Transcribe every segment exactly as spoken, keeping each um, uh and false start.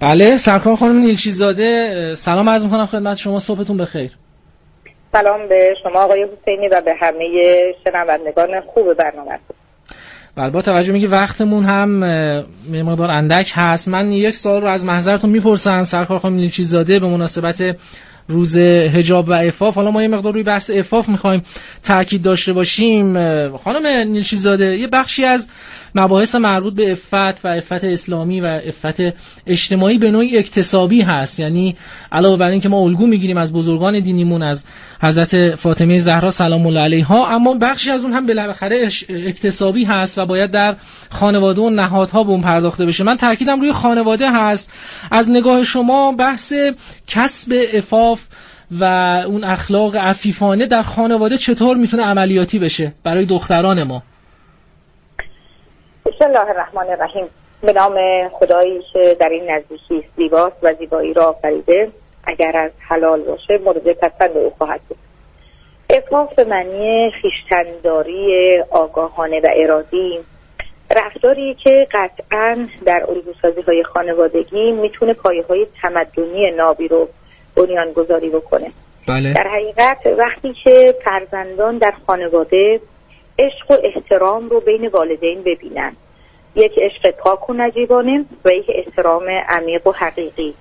بله، سرکار خانم نیلچی زاده، سلام عرض می‌کنم خدمت شما، صبحتون بخیر. سلام به شما آقای حسینی و به همه شنوندگان خوب برنامه. بله، با توجه به اینکه وقتمون هم یه مقدار اندک هست، من یک سوال رو از محضرتون میپرسم سرکار خانم نیلچی زاده به مناسبت روز حجاب و عفاف. حالا ما یه مقدار روی بحث عفاف میخوایم تاکید داشته باشیم. خانم نیلچی زاده، یه بخشی از مباحث مربوط به عفت و عفت اسلامی و عفت اجتماعی به نوعی اکتسابی هست، یعنی علاوه بر این که ما الگو میگیریم از بزرگان دینیمون، از حضرت فاطمه زهرا سلام الله علیها، اما بخشی از اون هم بالاخره اکتسابی هست و باید در خانواده و نهادها به اون پرداخته بشه. من تاکیدم روی خانواده هست. از نگاه شما بحث کسب عفاف و اون اخلاق عفیفانه در خانواده چطور میتونه عملیاتی بشه برای دختران ما؟ بسم الله الرحمن الرحیم. به نام خدایی که در این نزدیکی زیباست و زیبایی را آفریده، اگر از حلال باشه مورد پسند او خواهد بود. عفاف معنی خویشتن‌داری آگاهانه و ارادی، رفتاری که قطعاً در الگوسازی‌های خانوادگی میتونه پایه‌های تمدنی نابی رو بنیانگذاری بکنه. بله. در حقیقت وقتی که فرزندان در خانواده عشق و احترام رو بین والدین ببینن، یک عشق پاک و نجیبانه و یک احترام عمیق و حقیقی،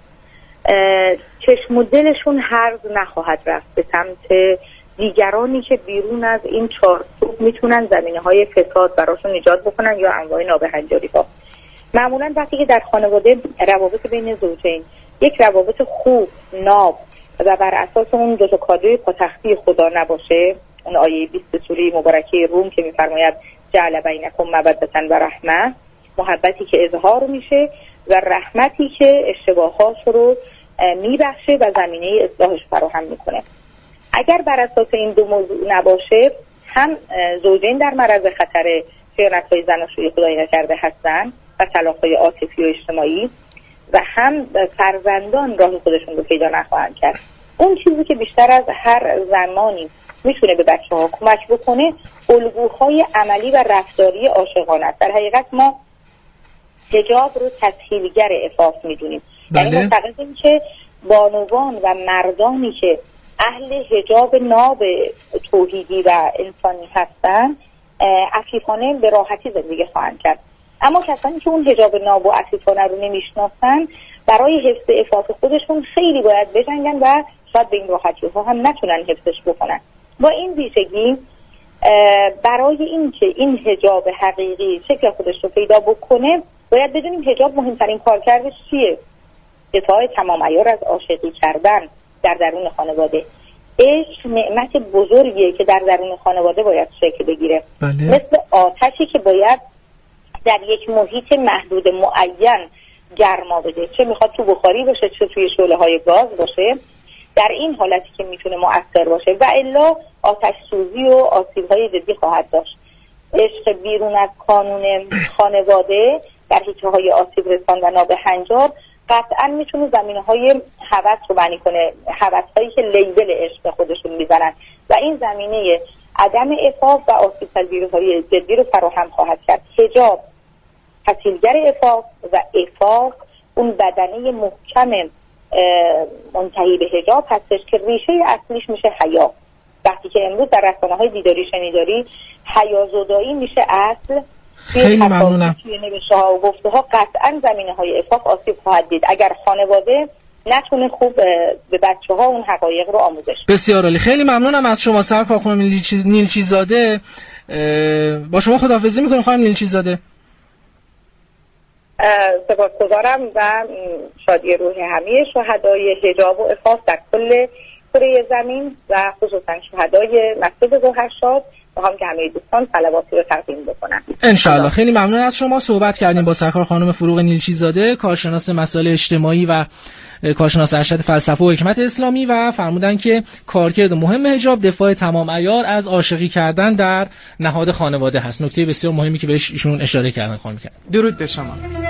چشم و دلشون هرز نخواهد رفت به سمت دیگرانی که بیرون از این چارچوب میتونن زمینه‌های فساد براشون ایجاد بکنن یا انواع نابهنجاری‌ها. معمولا وقتی که در خانواده روابط بین زوجین یک روابط خوب، ناب و بر اساس اون دو تا کادوی پاتختی خدا نباشه، اون آیه بیست سوره مبارکه روم که میفرماید جعل بینکم مودة و رحمه، محبتی که اظهار میشه و رحمتی که اشتباهات رو میبخشه و زمینه اصلاحش فراهم میکنه. اگر بر اساس این دو موضوع نباشه، هم زوجین در معرض خطر خیانت‌های زناشویی خدای نکرده هستن و طلاق‌های عاطفی و اجتماعی، و هم فرزندان راه خودشون رو پیدا نخواهند کرد. اون چیزی که بیشتر از هر زمانی میتونه به بچه‌ها کمک بکنه الگوهای عملی و رفتاری عاشقانه است. در حقیقت ما حجاب رو تسهیلگر عفاف میدونیم. یعنی معتقدیم که بانوان و مردانی که اهل حجاب ناب توحیدی و انسانی هستن عفیفانه به راحتی زندگی خواهند کرد. اما کسانی که اون حجاب ناب و عفیفانه رو نمیشناسن، برای حفظ عفاف خودشون خیلی باید بجنگن و شاید به این راحتی ها هم نتونن حفظش بکنن. با این ویژگی برای این که این حجاب حقیقی شکل خودش رو پیدا بکنه، باید بدونیم حجاب مهمترین کارکردش چیه؟ دفاع تمام عیار از عاشقی کردن در درون خانواده. عشق نعمت بزرگیه که در درون خانواده باید شکل بگیره. بله. مثل آتشی که باید در یک محیط محدود معین گرما بده، چه میخواد تو بخاری باشه چه توی شعله های گاز باشه، در این حالتی که میتونه مؤثر باشه، و الا آتش سوزی و آسیب های جدی خواهد داشت. عشق بیرون از قانون خانواده در حیطه های آسیب رسان و نابهنجار قطعا میتونه زمینه های هوس رو بنی کنه، هوس هایی که لیبل عشق خودشون میزنن، و این زمینه عدم عفاف و آسیب پذیری‌های جدی رو فراهم خواهد کرد. حجاب تسهیلگر عفاف و عفاف اون بدنه محکم منتهی به حجاب هستش که ریشه اصلیش میشه حیا. وقتی که امروز در رسانه‌های دیداری شنیداری حیازدایی میشه اصل، خیلی ممنونم. توی نوشته ها و گفته ها قطعا زمینه های عفاف آسیب خواهد دید اگر خانواده نتونه خوب به بچه ها اون حقایق رو آموزش. بسیار عالی، خیلی ممنونم از شما سرکار خانم نیلچی زاده. با شما خداحافظی میکنم خانم نیلچی زاده. سپاسگزارم و شادی روح همه شهدای حجاب و عفاف در کل کره زمین و خصوصا شهدای مسجد گوهرشاد و هم که همه دوستان صلواتی رو تقدیم بکنن انشالله. خیلی ممنون از شما. صحبت کردیم با سرکار خانم فروغ نیلچی زاده، کارشناس مسائل اجتماعی و کارشناس ارشد فلسفه و حکمت اسلامی، و فرمودن که کارکرد مهم حجاب دفاع تمام عیار از عاشقی کردن در نهاد خانواده هست. نکته بسیار مهمی که بهش ایشون اشاره کردن خانم کرد. درود به شما.